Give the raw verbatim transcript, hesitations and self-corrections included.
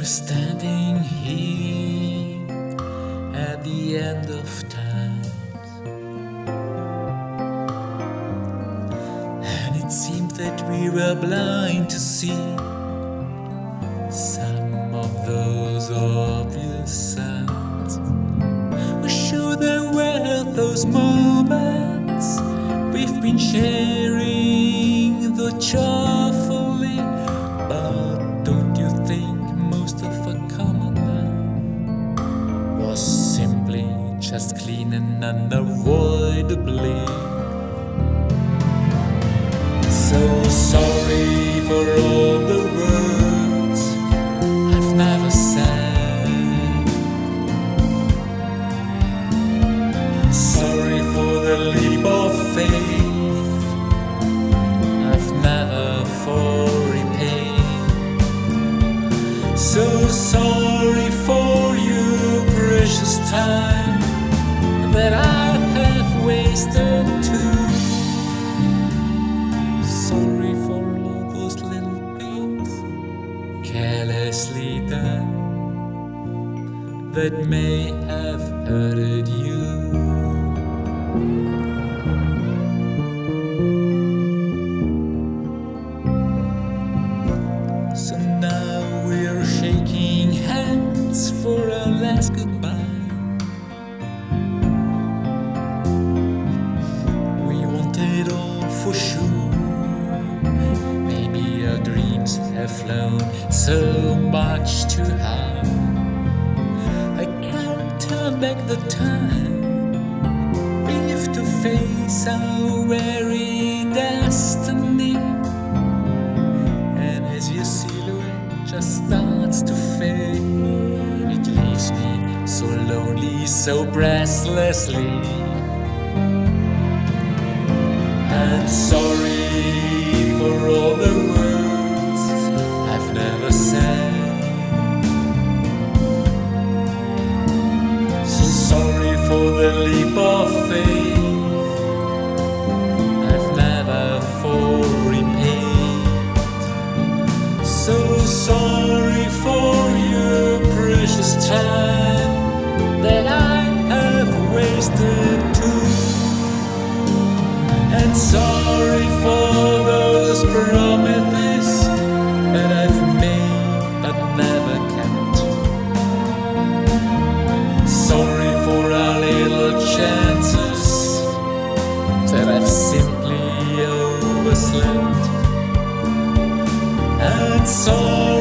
Standing here at the end of time, and it seemed that we were blind to see some of those obvious signs. We're sure there were those moments we've been sharing, though joyfully, but don't you think most of a common man was simply just clean and unavoidably? So sorry for all the words I've never said. Sorry for the leap of faith I've never for So sorry for your precious time that I have wasted too. Sorry for all those little things carelessly done that may have hurted you. So now we're shaking hands for our last goodbye. We want it all for sure. Maybe our dreams have flown so much too high. I can't turn back the time. We have to face our very destiny. And as you see, just starts to fade. It leaves me so lonely, so breathlessly. And sorry for all the words I've never said. So sorry for the leap of faith I've never for repaid. So sorry for your precious time that I have wasted too. And sorry for those promises that I've made but never kept. Sorry for our little chances that I've simply overslept. And sorry